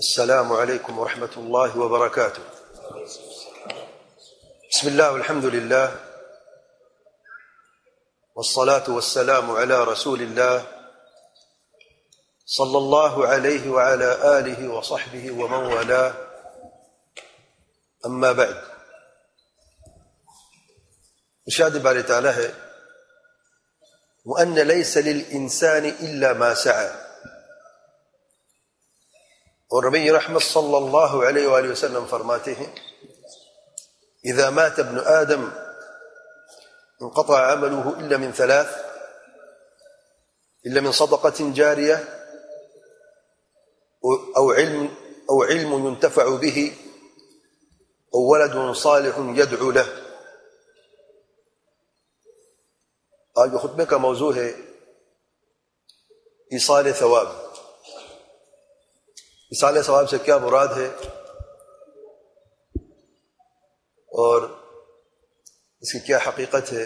السلام عليكم ورحمة الله وبركاته. بسم الله والحمد لله والصلاة والسلام على رسول الله صلى الله عليه وعلى آله وصحبه ومن والاه، أما بعد. ارشاد باری تعالی ہے وَأَنَّ لَيْسَ لِلْإِنسَانِ إِلَّا مَا سَعَى، اور نبی رحمت صلی اللہ علیہ وآلہ وسلم فرماتے ہیں اذا مات ابن آدم انقطع عمله الا من ثلاث، الا من صدقة جارية او علم ينتفع به او ولد صالح يدعو له. آج خطبے کا موضوع ہے ایصال ثواب. ایصال ثواب سے کیا مراد ہے اور اس کی کیا حقیقت ہے؟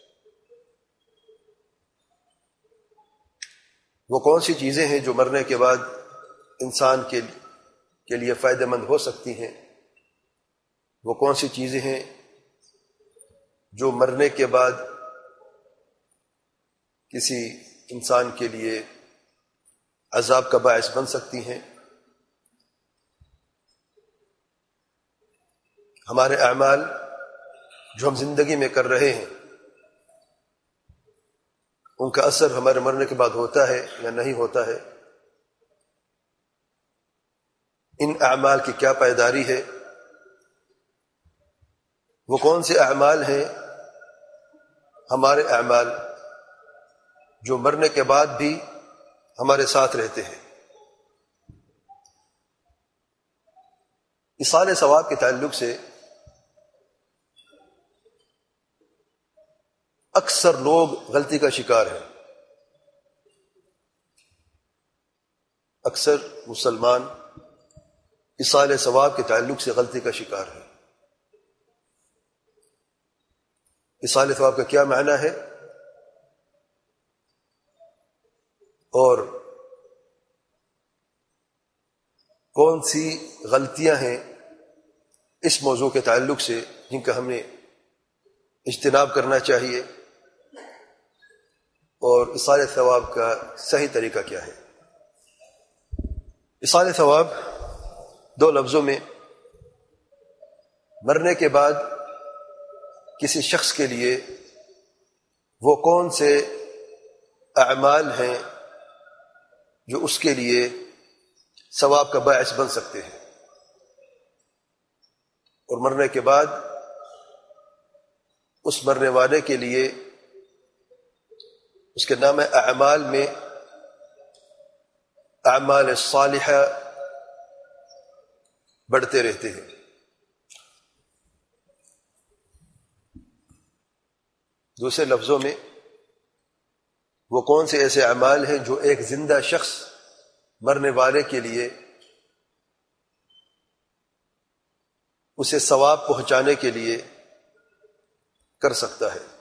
وہ کون سی چیزیں ہیں جو مرنے کے بعد انسان کے لیے فائدہ مند ہو سکتی ہیں؟ وہ کون سی چیزیں ہیں جو مرنے کے بعد کسی انسان کے لیے عذاب کا باعث بن سکتی ہیں؟ ہمارے اعمال جو ہم زندگی میں کر رہے ہیں ان کا اثر ہمارے مرنے کے بعد ہوتا ہے یا نہیں ہوتا ہے؟ ان اعمال کی کیا پائیداری ہے؟ وہ کون سے اعمال ہیں ہمارے اعمال جو مرنے کے بعد بھی ہمارے ساتھ رہتے ہیں؟ ایصال ثواب کے تعلق سے اکثر لوگ غلطی کا شکار ہیں. اکثر مسلمان ایصال ثواب کے تعلق سے غلطی کا شکار ہیں. ایصال ثواب کا کیا معنی ہے اور کون سی غلطیاں ہیں اس موضوع کے تعلق سے جن کا ہمیں اجتناب کرنا چاہیے، اور ایصال ثواب کا صحیح طریقہ کیا ہے؟ ایصال ثواب دو لفظوں میں مرنے کے بعد کسی شخص کے لیے وہ کون سے اعمال ہیں جو اس کے لیے ثواب کا باعث بن سکتے ہیں، اور مرنے کے بعد اس مرنے والے کے لیے اس کے نام اعمال میں اعمال صالحہ بڑھتے رہتے ہیں. دوسرے لفظوں میں وہ کون سے ایسے اعمال ہیں جو ایک زندہ شخص مرنے والے کے لیے اسے ثواب پہنچانے کے لیے کر سکتا ہے.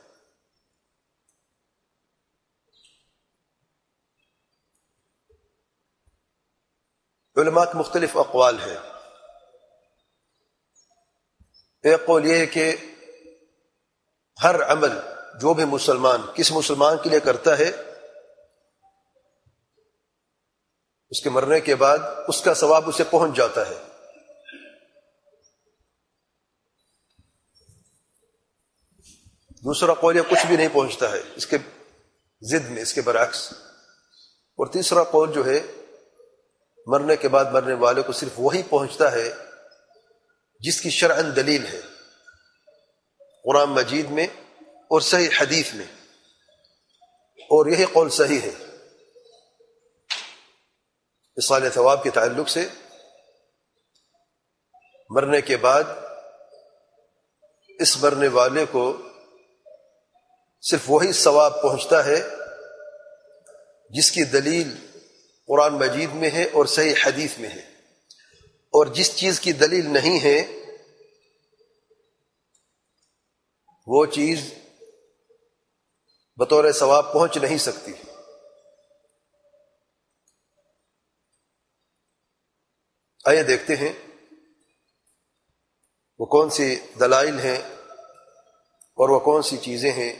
علماء کے مختلف اقوال ہیں. ایک قول یہ ہے کہ ہر عمل جو بھی مسلمان کس مسلمان کے لیے کرتا ہے اس کے مرنے کے بعد اس کا ثواب اسے پہنچ جاتا ہے. دوسرا قول یہ کچھ بھی نہیں پہنچتا ہے، اس کے ضد میں، اس کے برعکس. اور تیسرا قول جو ہے مرنے کے بعد مرنے والے کو صرف وہی پہنچتا ہے جس کی شرعاً دلیل ہے قرآن مجید میں اور صحیح حدیث میں، اور یہی قول صحیح ہے. ایصال ثواب کے تعلق سے مرنے کے بعد اس مرنے والے کو صرف وہی ثواب پہنچتا ہے جس کی دلیل قرآن مجید میں ہے اور صحیح حدیث میں ہے، اور جس چیز کی دلیل نہیں ہے وہ چیز بطور ثواب پہنچ نہیں سکتی. آئیے دیکھتے ہیں وہ کون سی دلائل ہیں اور وہ کون سی چیزیں ہیں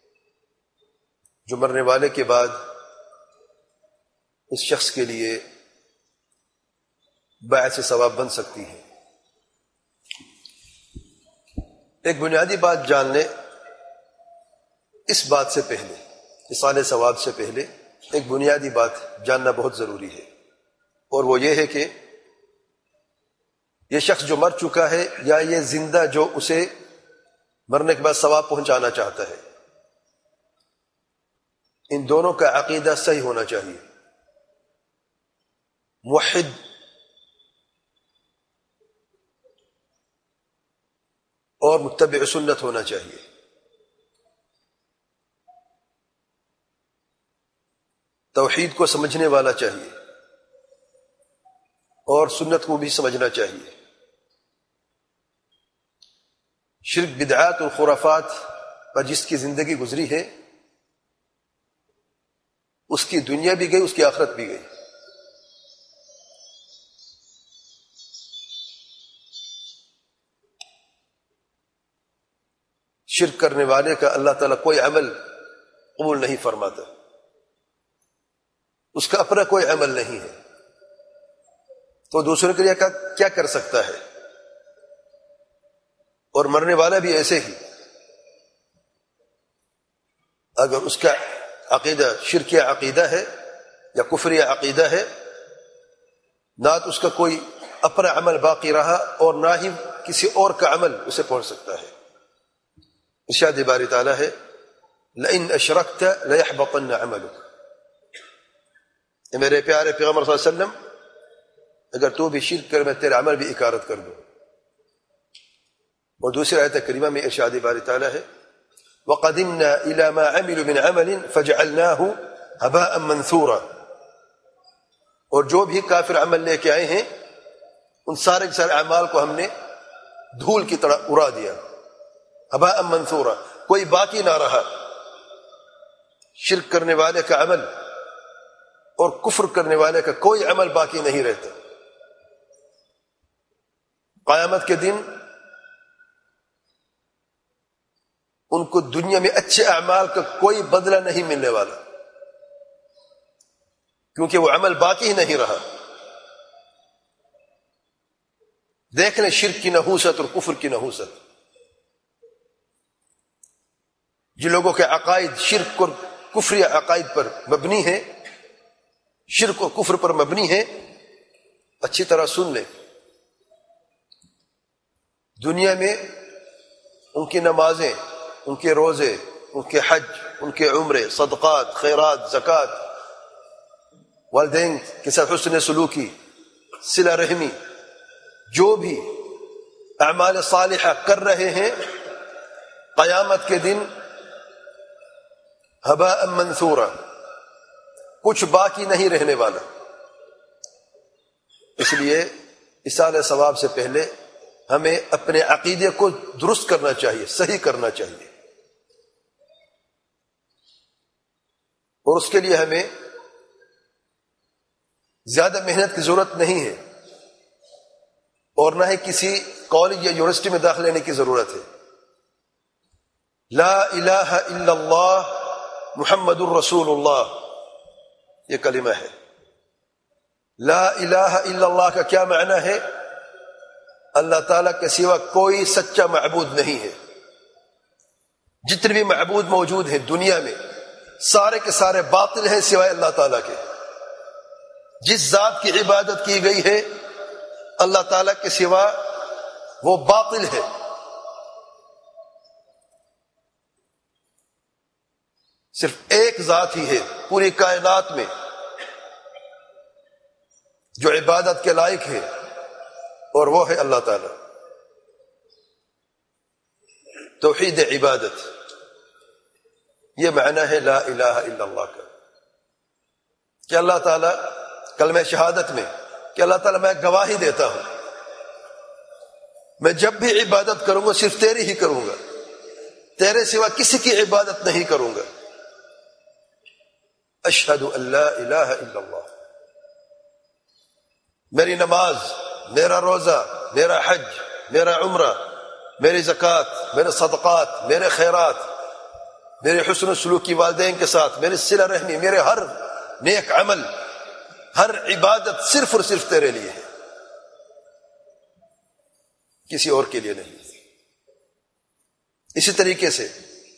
جو مرنے والے کے بعد اس شخص کے لیے باعث ثواب بن سکتی ہیں۔ ایک بنیادی بات جان لیں، اس بات سے پہلے، اصالہ ثواب سے پہلے ایک بنیادی بات جاننا بہت ضروری ہے، اور وہ یہ ہے کہ یہ شخص جو مر چکا ہے یا یہ زندہ جو اسے مرنے کے بعد ثواب پہنچانا چاہتا ہے، ان دونوں کا عقیدہ صحیح ہونا چاہیے، موحد اور متبع سنت ہونا چاہیے۔ توحید کو سمجھنے والا چاہیے اور سنت کو بھی سمجھنا چاہیے۔ شرک، بدعات اور خرافات پر جس کی زندگی گزری ہے اس کی دنیا بھی گئی، اس کی آخرت بھی گئی۔ شرک کرنے والے کا اللہ تعالیٰ کوئی عمل قبول نہیں فرماتا، اس کا اپنا کوئی عمل نہیں ہے، تو دوسرے کے لیے کیا کر سکتا ہے؟ اور مرنے والا بھی ایسے ہی، اگر اس کا عقیدہ شرکی عقیدہ ہے یا کفری عقیدہ ہے، نہ تو اس کا کوئی اپنا عمل باقی رہا اور نہ ہی کسی اور کا عمل اسے پہنچ سکتا ہے۔ ارشاد باری تعالیٰ ہے لئن اشرکت لیحبطن عملک، اے میرے پیارے پیغمبر صلی اللہ علیہ وسلم اگر تو بھی شرک کر میں تیرا عمل بھی اکارت کر دوں۔ اور دوسری آیت کریمہ میں ارشاد باری تعالیٰ ہے وَقَدِمْنَا إِلَى مَا عَمِلُوا مِنْ عَمَلٍ فَجَعَلْنَاهُ هَبَاءً مَنْثُورًا، اور جو بھی کافر عمل لے کے آئے ہیں ان سارے کے سارے اعمال کو ہم نے دھول کی طرح اڑا دیا، هَبَاءً مَنْثُورًا، کوئی باقی نہ رہا۔ شرک کرنے والے کا عمل اور کفر کرنے والے کا کوئی عمل باقی نہیں رہتا۔ قیامت کے دن ان کو دنیا میں اچھے اعمال کا کوئی بدلہ نہیں ملنے والا، کیونکہ وہ عمل باقی ہی نہیں رہا۔ دیکھ لیں شرک کی نحوست اور کفر کی نحوست۔ جن لوگوں کے عقائد شرک اور کفری عقائد پر مبنی ہیں، شرک اور کفر پر مبنی ہیں، اچھی طرح سن لیں، دنیا میں ان کی نمازیں، ان کے روزے، ان کے حج، ان کے عمرے، صدقات، خیرات، زکوٰۃ، والدین کے ساتھ حسن سلوکی، صلہ رحمی، جو بھی اعمال صالحہ کر رہے ہیں، قیامت کے دن ہباء منثورا، کچھ باقی نہیں رہنے والا۔ اس لیے اصالہ ثواب سے پہلے ہمیں اپنے عقیدے کو درست کرنا چاہیے، صحیح کرنا چاہیے، اور اس کے لیے ہمیں زیادہ محنت کی ضرورت نہیں ہے، اور نہ ہی کسی کالج یا یونیورسٹی میں داخل لینے کی ضرورت ہے۔ لا الہ الا اللہ محمد الرسول اللہ، یہ کلمہ ہے۔ لا الہ الا اللہ کا کیا معنی ہے؟ اللہ تعالیٰ کے سوا کوئی سچا معبود نہیں ہے۔ جتنے بھی معبود موجود ہیں دنیا میں سارے کے سارے باطل ہیں سوائے اللہ تعالیٰ کے۔ جس ذات کی عبادت کی گئی ہے اللہ تعالیٰ کے سوا وہ باطل ہے۔ صرف ایک ذات ہی ہے پوری کائنات میں جو عبادت کے لائق ہے، اور وہ ہے اللہ تعالیٰ۔ توحید عبادت، یہ معنی ہے لا الہ الا اللہ کا، کہ اللہ تعالیٰ کلمہ شہادت میں کہ اللہ تعالیٰ میں گواہی دیتا ہوں میں جب بھی عبادت کروں گا صرف تیری ہی کروں گا، تیرے سوا کسی کی عبادت نہیں کروں گا۔ اشہد ان لا الہ الا اللہ، میری نماز، میرا روزہ، میرا حج، میرا عمرہ، میری زکوٰۃ، میرے صدقات، میرے خیرات، میرے حسن سلوک کی والدین کے ساتھ، میرے صلہ رحمی، میرے ہر نیک عمل، ہر عبادت صرف اور صرف تیرے لیے ہے، کسی اور کے لیے نہیں۔ اسی طریقے سے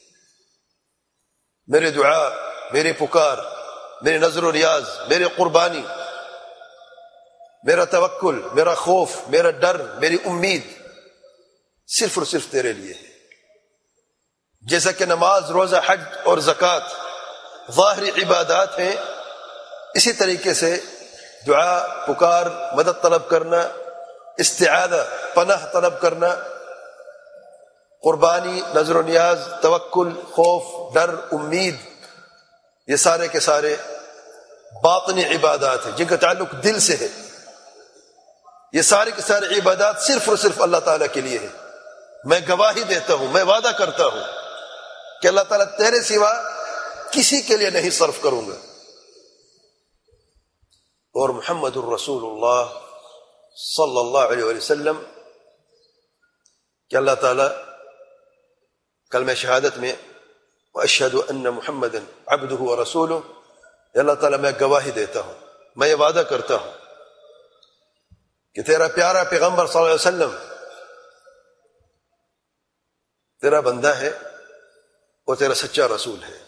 میرے دعا، میری پکار، میری نظر و ریاض، میری قربانی، میرا توکل، میرا خوف، میرا ڈر، میری امید صرف اور صرف تیرے لیے ہے۔ جیسا کہ نماز، روزہ، حج اور زکوٰۃ ظاہری عبادات ہیں، اسی طریقے سے دعا، پکار، مدد طلب کرنا، استعاذہ، پناہ طلب کرنا، قربانی، نظر و نیاز، توکل، خوف، ڈر، امید، یہ سارے کے سارے باطنی عبادات ہیں جن کا تعلق دل سے ہے۔ یہ سارے کے سارے عبادات صرف اور صرف اللہ تعالیٰ کے لیے ہے۔ میں گواہی دیتا ہوں، میں وعدہ کرتا ہوں کہ اللہ تعالیٰ تیرے سوا کسی کے لیے نہیں صرف کروں گا۔ اور محمد الرسول اللہ صلی اللہ علیہ وسلم کہ اللہ تعالیٰ کلمہ شہادت میں واشہد ان محمد عبدہ ورسولہ، اللہ تعالیٰ میں گواہی دیتا ہوں، میں یہ وعدہ کرتا ہوں کہ تیرا پیارا پیغمبر صلی اللہ علیہ وسلم تیرا بندہ ہے اور تیرا سچا رسول ہے،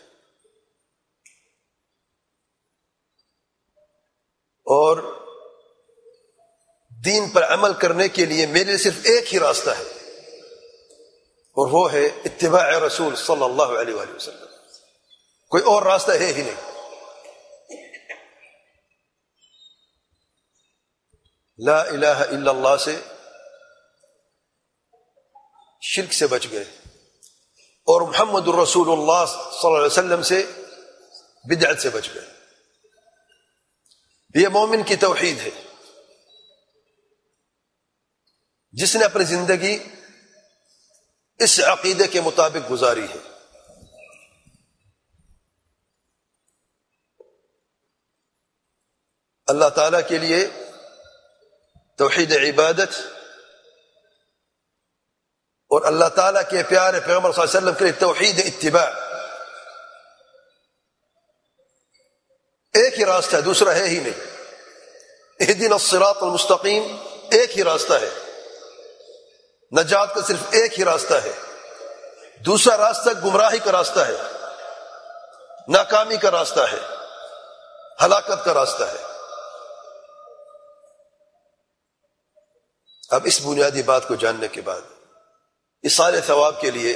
اور دین پر عمل کرنے کے لیے میرے لیے صرف ایک ہی راستہ ہے، اور وہ ہے اتباع رسول صلی اللہ علیہ وآلہ وسلم۔ کوئی اور راستہ ہے ہی نہیں۔ لا الہ الا اللہ سے شرک سے بچ گئے، اور محمد الرسول اللہ صلی اللہ علیہ وسلم سے بدعت سے بچ گئے۔ یہ مومن کی توحید ہے، جس نے اپنی زندگی اس عقیدے کے مطابق گزاری ہے۔ اللہ تعالیٰ کے لیے توحید عبادت، اور اللہ تعالیٰ کے پیارے پیغمبر صلی اللہ علیہ وسلم کے لیے توحید اتباع۔ ایک ہی راستہ ہے، دوسرا ہے ہی نہیں۔ اہدنا الصراط المستقیم ایک ہی راستہ ہے، نجات کا صرف ایک ہی راستہ ہے، دوسرا راستہ گمراہی کا راستہ ہے، ناکامی کا راستہ ہے، ہلاکت کا راستہ ہے۔ اب اس بنیادی بات کو جاننے کے بعد ایصال ثواب کے لیے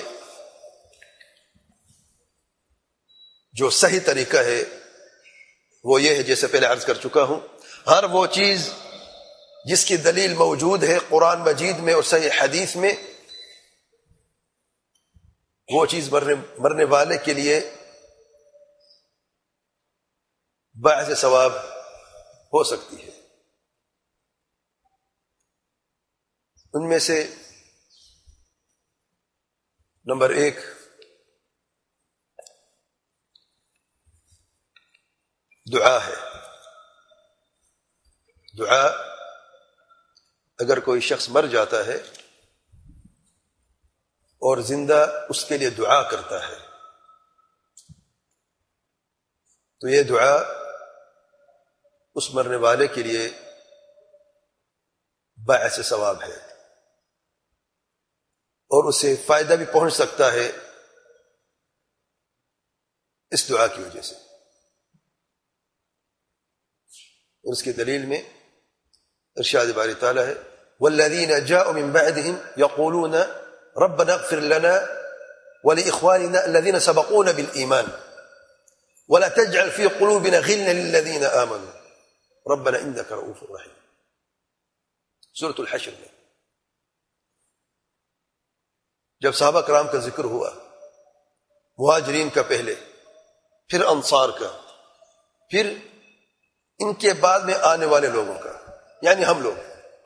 جو صحیح طریقہ ہے وہ یہ ہے، جیسے پہلے عرض کر چکا ہوں، ہر وہ چیز جس کی دلیل موجود ہے قرآن مجید میں اور صحیح حدیث میں، وہ چیز مرنے والے کے لیے باعث ثواب ہو سکتی ہے۔ ان میں سے نمبر 1 دعا ہے۔ دعا، اگر کوئی شخص مر جاتا ہے اور زندہ اس کے لیے دعا کرتا ہے تو یہ دعا اس مرنے والے کے لیے باعث ثواب ہے، اور اسے فائدہ بھی پہنچ سکتا ہے اس دعا کی وجہ سے۔ اور اس کی دلیل میں ارشاد باری تعالیٰ ہے والذین جاءوا من بعدهم یقولون ربنا اغفر لنا ولإخواننا الذين سبقونا بالإيمان ولا تجعل في قلوبنا غلا للذين آمنوا ربنا إنك رؤوف رحيم، سورۃ الحشر میں جب صحابہ کرام کا ذکر ہوا، مہاجرین کا پہلے، پھر انصار کا، پھر ان کے بعد میں آنے والے لوگوں کا، یعنی ہم لوگ،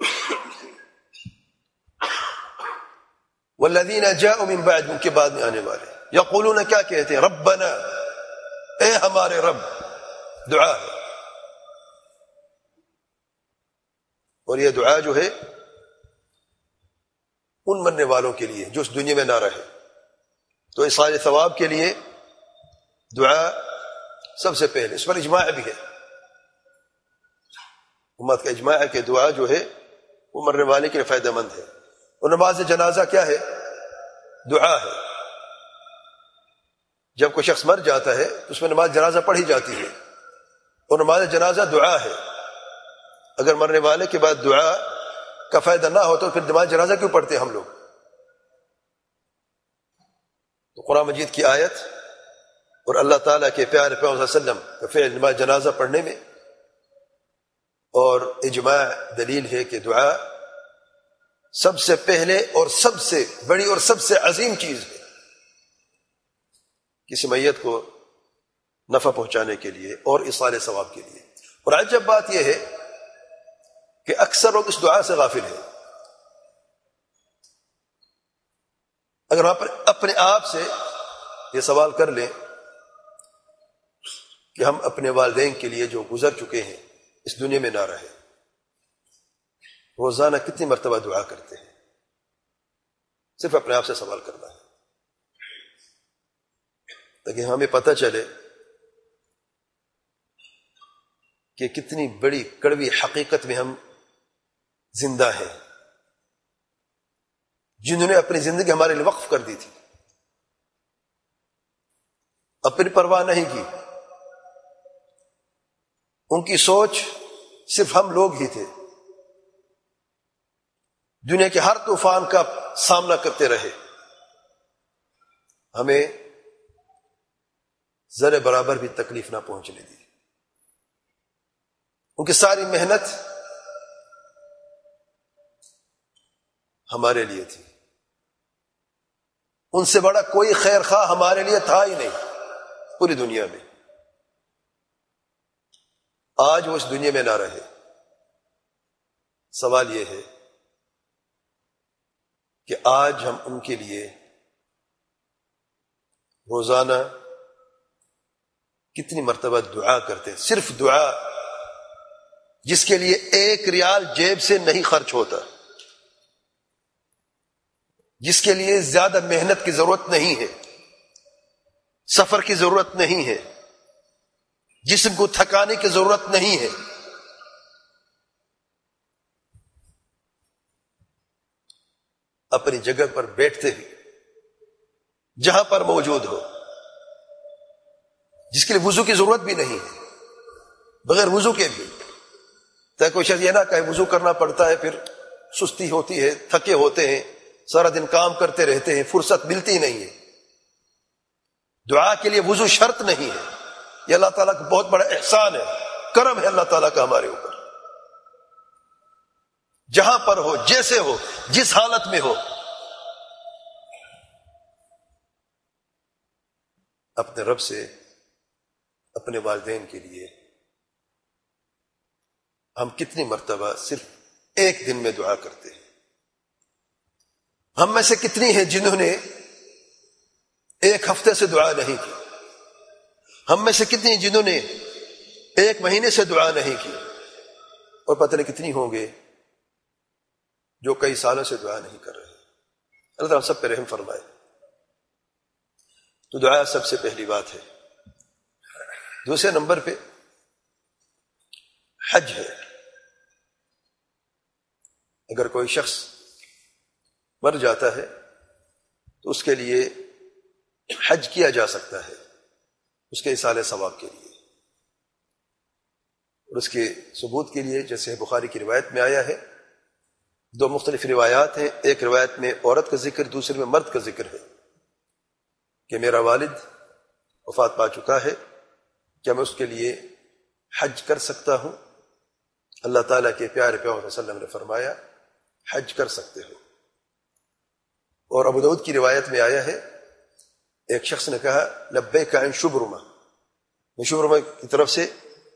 والذین جاءوا من بعد، ان کے بعد میں آنے والے، یقولون، کیا کہتے ہیں؟ ربنا، اے ہمارے رب، دعا ہے، اور یہ دعا جو ہے ان مرنے والوں کے لیے جو اس دنیا میں نہ رہے. تو ایصال ثواب کے لیے دعا سب سے پہلے، اس پر اجماع بھی ہے، امت کا اجماع ہے کہ دعا جو ہے وہ مرنے والے کے لیے فائدہ مند ہے. اور نماز جنازہ کیا ہے؟ دعا ہے. جب کوئی شخص مر جاتا ہے تو اس میں نماز جنازہ پڑھی جاتی ہے، اور نماز جنازہ دعا ہے. اگر مرنے والے کے بعد دعا کا فائدہ نہ ہو تو پھر نماز جنازہ کیوں پڑھتے ہیں ہم لوگ؟ تو قرآن مجید کی آیت اور اللہ تعالیٰ کے پیارے پیغمبر صلی اللہ علیہ وسلم کا فعل نماز جنازہ پڑھنے میں، اور اجماع دلیل ہے کہ دعا سب سے پہلے اور سب سے بڑی اور سب سے عظیم چیز ہے کسی میت کو نفع پہنچانے کے لیے اور ایصال ثواب کے لیے. اور عجب بات یہ ہے کہ اکثر لوگ اس دعا سے غافل ہیں. اگر آپ اپنے آپ سے یہ سوال کر لیں کہ ہم اپنے والدین کے لیے جو گزر چکے ہیں، اس دنیا میں نہ رہے، روزانہ کتنی مرتبہ دعا کرتے ہیں؟ صرف اپنے آپ سے سوال کرنا ہے تاکہ ہمیں پتہ چلے کہ کتنی بڑی کڑوی حقیقت میں ہم زندہ ہیں، جنہوں نے اپنی زندگی ہمارے لیے وقف کر دی تھی، اپنی پرواہ نہیں کی. ان کی سوچ صرف ہم لوگ ہی تھے. دنیا کے ہر طوفان کا سامنا کرتے رہے، ہمیں ذرے برابر بھی تکلیف نہ پہنچنے دی. ان کی ساری محنت ہمارے لیے تھی. ان سے بڑا کوئی خیر خواہ ہمارے لیے تھا ہی نہیں پوری دنیا میں. آج وہ اس دنیا میں نہ رہے. سوال یہ ہے کہ آج ہم ان کے لیے روزانہ کتنی مرتبہ دعا کرتے ہیں؟ صرف دعا جس کے لیے 1 ریال جیب سے نہیں خرچ ہوتا، جس کے لیے زیادہ محنت کی ضرورت نہیں ہے، سفر کی ضرورت نہیں ہے، جسم کو تھکانے کی ضرورت نہیں ہے. اپنی جگہ پر بیٹھتے ہوئے جہاں پر موجود ہو، جس کے لیے وضو کی ضرورت بھی نہیں ہے، بغیر وضو کے بھی، تاکہ کوئی شخص یہ نہ کہے وضو کرنا پڑتا ہے پھر سستی ہوتی ہے، تھکے ہوتے ہیں، سارا دن کام کرتے رہتے ہیں، فرصت ملتی نہیں ہے. دعا کے لیے وضو شرط نہیں ہے. یہ اللہ تعالیٰ کا بہت بڑا احسان ہے، کرم ہے اللہ تعالیٰ کا ہمارے اوپر. جہاں پر ہو، جیسے ہو، جس حالت میں ہو، اپنے رب سے اپنے والدین کے لیے ہم کتنی مرتبہ صرف 1 دن میں دعا کرتے ہیں؟ ہم میں سے کتنی ہیں جنہوں نے 1 ہفتے سے دعا نہیں کی؟ ہم میں سے کتنی جنہوں نے 1 مہینے سے دعا نہیں کی؟ اور پتہ نہیں کتنی ہوں گے جو کئی سالوں سے دعا نہیں کر رہے. اللہ تعالیٰ سب پہ رحم فرمائے. تو دعا سب سے پہلی بات ہے. دوسرے نمبر پہ حج ہے. اگر کوئی شخص مر جاتا ہے تو اس کے لیے حج کیا جا سکتا ہے، اس کے ایصال ثواب کے لیے. اور اس کے ثبوت کے لیے جیسے بخاری کی روایت میں آیا ہے، 2 مختلف روایات ہیں. ایک روایت میں عورت کا ذکر، دوسرے میں مرد کا ذکر ہے کہ میرا والد وفات پا چکا ہے، کیا میں اس کے لیے حج کر سکتا ہوں؟ اللہ تعالیٰ کے پیارے پیغمبر صلی اللہ علیہ وسلم نے فرمایا حج کر سکتے ہو. اور ابو داؤد کی روایت میں آیا ہے ایک شخص نے کہا لبیک عن شبرمہ، میں شبرمہ کی طرف سے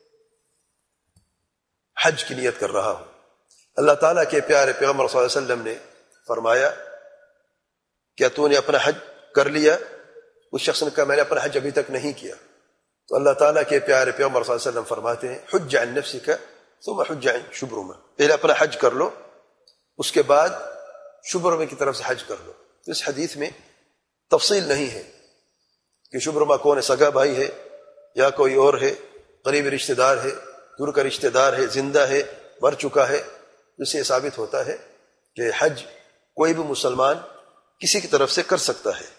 حج کی نیت کر رہا ہوں. اللہ تعالیٰ کے پیارے پیغمبر صلی اللہ علیہ وسلم نے فرمایا کیا تو نے اپنا حج کر لیا؟ اس شخص نے کہا میں نے اپنا حج ابھی تک نہیں کیا. تو اللہ تعالیٰ کے پیارے پیغمبر صلی اللہ علیہ وسلم فرماتے ہیں حج عن نفسک ثم حج عن شبرمہ، پہلے اپنا حج کر لو، اس کے بعد شبرمہ کی طرف سے حج کر لو۔ اس حدیث میں تفصیل نہیں ہے کہ شبرمہ کون ہے، سگا بھائی ہے یا کوئی اور ہے، قریبی رشتہ دار ہے، دور کا رشتہ دار ہے، زندہ ہے، مر چکا ہے، جس سے یہ ثابت ہوتا ہے کہ حج کوئی بھی مسلمان کسی کی طرف سے کر سکتا ہے۔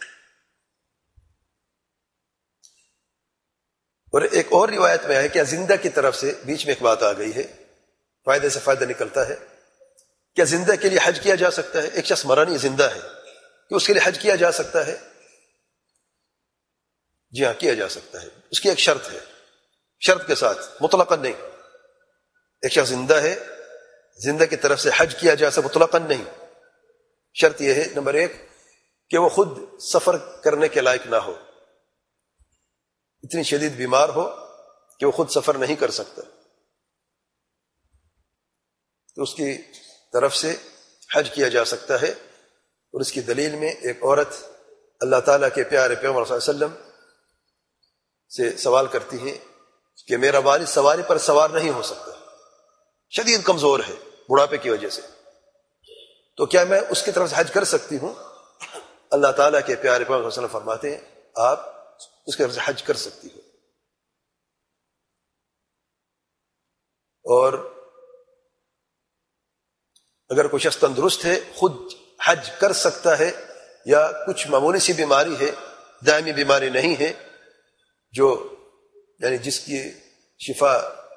اور ایک اور روایت میں ہے کہ زندہ کی طرف سے، بیچ میں ایک بات آ گئی ہے، فائدے سے فائدہ نکلتا ہے، کیا زندہ کے لیے حج کیا جا سکتا ہے؟ ایک شخص مرا نہیں، زندہ ہے، کہ اس کے لیے حج کیا جا سکتا ہے؟ جی ہاں، کیا جا سکتا ہے۔ اس کی ایک شرط ہے، شرط کے ساتھ، مطلقاً نہیں۔ ایک شخص زندہ ہے، زندہ کی طرف سے حج کیا جا سکتا، مطلقاً نہیں۔ شرط یہ ہے، نمبر ایک، کہ وہ خود سفر کرنے کے لائق نہ ہو، اتنی شدید بیمار ہو کہ وہ خود سفر نہیں کر سکتا، تو اس کی طرف سے حج کیا جا سکتا ہے۔ اور اس کی دلیل میں ایک عورت اللہ تعالیٰ کے پیارے پیغمبر صلی اللہ علیہ وسلم سے سوال کرتی ہے کہ میرا والد سواری پر سوار نہیں ہو سکتا، شدید کمزور ہے بڑھاپے کی وجہ سے، تو کیا میں اس کی طرف سے حج کر سکتی ہوں؟ اللہ تعالیٰ کے پیارے پیغمبر صلی اللہ علیہ وسلم فرماتے ہیں آپ اس کی طرف سے حج کر سکتی ہو۔ اور اگر کوئی شخص تندرست ہے، خود حج کر سکتا ہے، یا کچھ معمولی سی بیماری ہے، دائمی بیماری نہیں ہے، جو یعنی جس کی شفا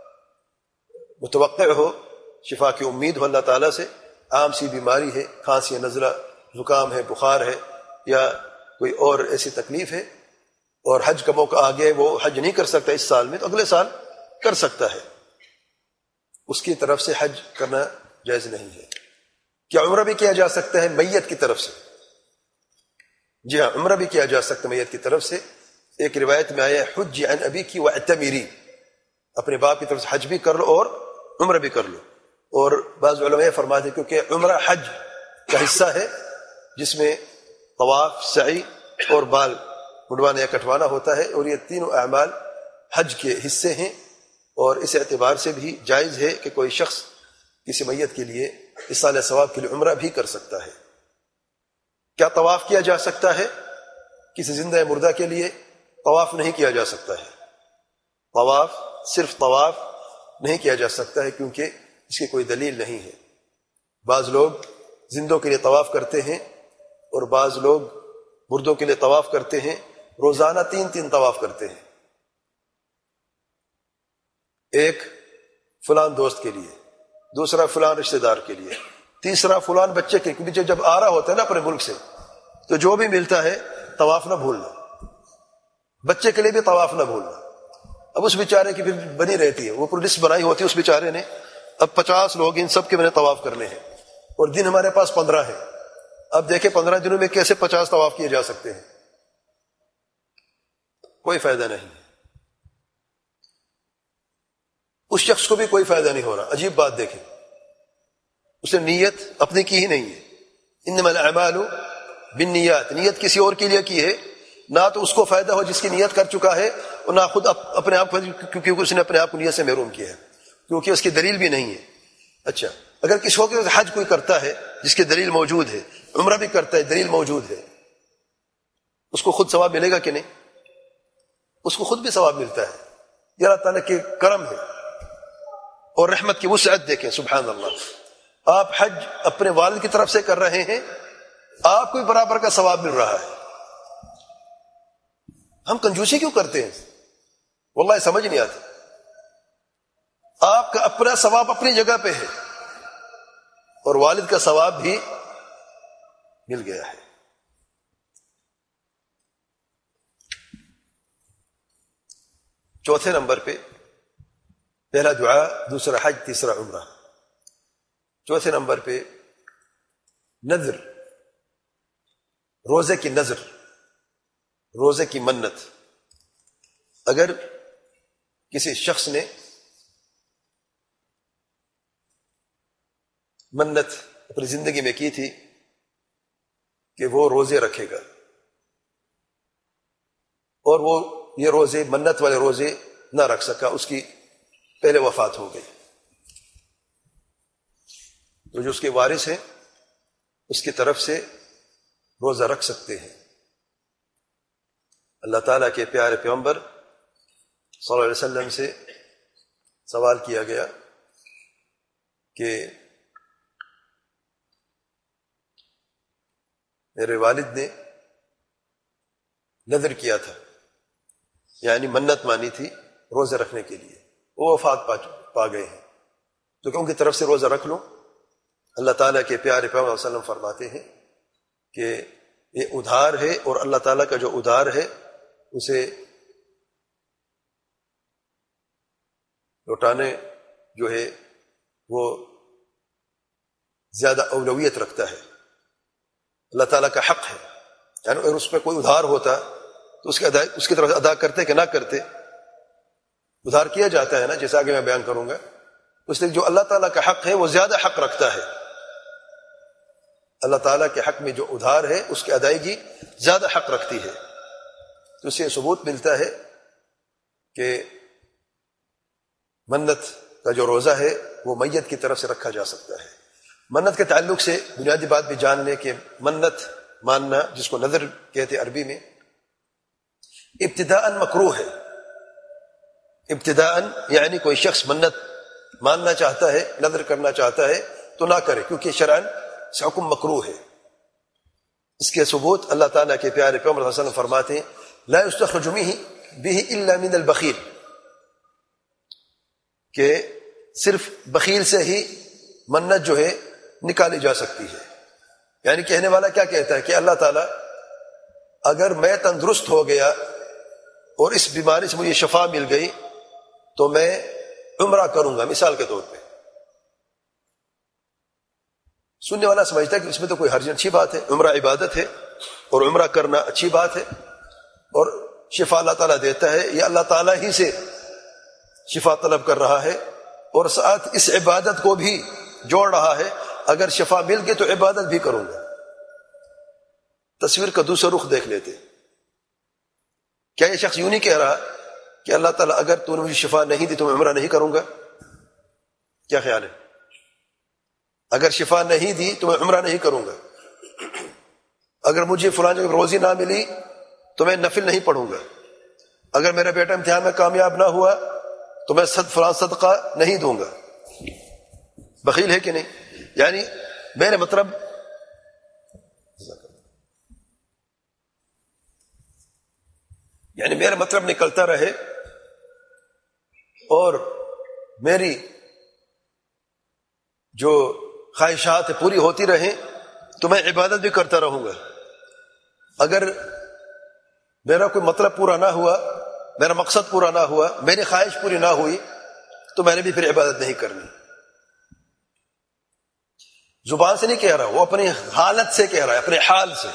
متوقع ہو، شفا کی امید ہو اللہ تعالیٰ سے، عام سی بیماری ہے، کھانسی، نزلہ، زکام ہے، بخار ہے، یا کوئی اور ایسی تکلیف ہے، اور حج کا موقع آ گیا، وہ حج نہیں کر سکتا اس سال میں، تو اگلے سال کر سکتا ہے، اس کی طرف سے حج کرنا جائز نہیں ہے۔ کیا عمرہ بھی کیا جا سکتا ہے میت کی طرف سے؟ جی ہاں، عمرہ بھی کیا جا سکتا ہے میت کی طرف سے۔ ایک روایت میں آیا حج عن ابیکی واعتمری، اپنے باپ کی طرف سے حج بھی کر لو اور عمرہ بھی کر لو۔ اور بعض علماء فرماتے ہیں کیونکہ عمرہ حج کا حصہ ہے، جس میں طواف، سعی اور بال مڈوانا یا کٹوانا ہوتا ہے، اور یہ تینوں اعمال حج کے حصے ہیں، اور اس اعتبار سے بھی جائز ہے کہ کوئی شخص کسی میت کے لیے اصالہ ثواب کے لیے عمرہ بھی کر سکتا ہے۔ کیا طواف کیا جا سکتا ہے؟ کسی زندہ مردہ کے لیے طواف نہیں کیا جا سکتا ہے، طواف، صرف طواف نہیں کیا جا سکتا ہے، کیونکہ اس کی کوئی دلیل نہیں ہے۔ بعض لوگ زندوں کے لیے طواف کرتے ہیں، اور بعض لوگ مردوں کے لیے طواف کرتے ہیں، روزانہ 3 طواف کرتے ہیں، ایک فلان دوست کے لیے، دوسرا فلان رشتہ دار کے لیے، تیسرا فلان بچے کے، کیونکہ جب آ رہا ہوتا ہے نا اپنے ملک سے، تو جو بھی ملتا ہے طواف نہ بھولنا، بچے کے لیے بھی طواف نہ بھولنا۔ اب اس بیچارے کی پھر بنی رہتی ہے، وہ پوری لسٹ بنائی ہوتی ہے اس بیچارے نے، اب 50 لوگ، ان سب کے میں نے طواف کرنے ہیں، اور دن ہمارے پاس 15 ہے۔ اب دیکھیں 15 دنوں میں کیسے 50 طواف کیے جا سکتے ہیں؟ کوئی فائدہ نہیں، اس شخص کو بھی کوئی فائدہ نہیں ہو رہا۔ عجیب بات دیکھیں، اس نے نیت اپنی کی ہی نہیں ہے، انما الاعمال بالنیات، نیت کسی اور کے لیے کی ہے، نہ تو اس کو فائدہ ہو جس کی نیت کر چکا ہے، اور نہ خود اپنے آپ کو، کیونکہ اس نے اپنے آپ کو نیت سے محروم کیا ہے، کیونکہ اس کی دلیل بھی نہیں ہے۔ اچھا، اگر کسی کو حج کوئی کرتا ہے جس کی دلیل موجود ہے، عمرہ بھی کرتا ہے، دلیل موجود ہے، اس کو خود ثواب ملے گا کہ نہیں؟ اس کو خود بھی ثواب ملتا ہے، یہ اللہ تعالیٰ کے کرم ہے اور رحمت کی وسعت دیکھیں، سبحان اللہ۔ آپ حج اپنے والد کی طرف سے کر رہے ہیں، آپ کو بھی برابر کا ثواب مل رہا ہے۔ ہم کنجوسی کیوں کرتے ہیں؟ واللہ سمجھ نہیں آتا۔ آپ کا اپنا ثواب اپنی جگہ پہ ہے، اور والد کا ثواب بھی مل گیا ہے۔ چوتھے نمبر پہ، پہلا دعا، دوسرا حج، تیسرا عمرہ۔ چوتھے نمبر پہ نذر، روزے کی نذر، روزے کی منت۔ اگر کسی شخص نے منت اپنی زندگی میں کی تھی کہ وہ روزے رکھے گا، اور وہ یہ روزے، منت والے روزے نہ رکھ سکا، اس کی پہلے وفات ہو گئی، تو جو اس کے وارث ہیں اس کی طرف سے روزہ رکھ سکتے ہیں۔ اللہ تعالیٰ کے پیارے پیغمبر صلی اللہ علیہ وسلم سے سوال کیا گیا کہ میرے والد نے نذر کیا تھا، یعنی منت مانی تھی روزے رکھنے کے لیے، وہ وفات پا گئے ہیں، تو کہ ان کی طرف سے روزہ رکھ لوں؟ اللہ تعالیٰ کے پیارے پیغمبر صلی اللہ علیہ وسلم فرماتے ہیں کہ یہ ادھار ہے، اور اللہ تعالیٰ کا جو ادھار ہے اسے لوٹانے جو ہے وہ زیادہ اولویت رکھتا ہے، اللہ تعالیٰ کا حق ہے، یعنی اگر اس پہ کوئی ادھار ہوتا تو اس کی طرف ادا کرتے کہ نہ کرتے؟ ادھار کیا جاتا ہے نا، جیسا کہ میں بیان کروں گا، اس لیے جو اللہ تعالیٰ کا حق ہے وہ زیادہ حق رکھتا ہے، اللہ تعالیٰ کے حق میں جو ادھار ہے اس کی ادائیگی زیادہ حق رکھتی ہے۔ تو اس سے ثبوت ملتا ہے کہ منت کا جو روزہ ہے وہ میت کی طرف سے رکھا جا سکتا ہے۔ منت کے تعلق سے بنیادی بات بھی جان لیں کہ منت ماننا، جس کو نذر کہتے عربی میں، ابتداءً مکروہ ہے۔ ابتداءً یعنی کوئی شخص منت ماننا چاہتا ہے، نذر کرنا چاہتا ہے تو نہ کرے، کیونکہ شرعاً سے حکم مکروہ ہے۔ اس کے ثبوت اللہ تعالیٰ کے پیارے پیغمبر صلی اللہ علیہ وسلم فرماتے ہیں لا يستخرج به الا من البخیل، کہ صرف بخیل سے ہی منت جو ہے نکالی جا سکتی ہے۔ یعنی کہنے والا کیا کہتا ہے کہ اللہ تعالیٰ اگر میں تندرست ہو گیا اور اس بیماری سے مجھے شفا مل گئی تو میں عمرہ کروں گا، مثال کے طور پہ۔ سننے والا سمجھتا ہے کہ اس میں تو کوئی حرج، اچھی بات ہے، عمرہ عبادت ہے اور عمرہ کرنا اچھی بات ہے، اور شفا اللہ تعالیٰ دیتا ہے، یہ اللہ تعالیٰ ہی سے شفا طلب کر رہا ہے، اور ساتھ اس عبادت کو بھی جوڑ رہا ہے، اگر شفا مل گئی تو عبادت بھی کروں گا۔ تصویر کا دوسرا رخ دیکھ لیتے، کیا یہ شخص یوں نہیں کہہ رہا کہ اللہ تعالیٰ اگر تو نے مجھے شفا نہیں دی تو میں عمرہ نہیں کروں گا؟ کیا خیال ہے؟ اگر شفا نہیں دی تو میں عمرہ نہیں کروں گا، اگر مجھے فلاں جگہ روزی نہ ملی تو میں نفل نہیں پڑھوں گا، اگر میرا بیٹا امتحان میں کامیاب نہ ہوا تو میں فلاں صدقہ نہیں دوں گا۔ بخیل ہے کہ نہیں؟ یعنی میرے مطلب نکلتا رہے اور میری جو خواہشات پوری ہوتی رہیں تو میں عبادت بھی کرتا رہوں گا، اگر میرا کوئی مطلب پورا نہ ہوا، میرا مقصد پورا نہ ہوا، میری خواہش پوری نہ ہوئی تو میں نے بھی پھر عبادت نہیں کرنی۔ زبان سے نہیں کہہ رہا، وہ اپنی حالت سے کہہ رہا ہے، اپنے حال سے۔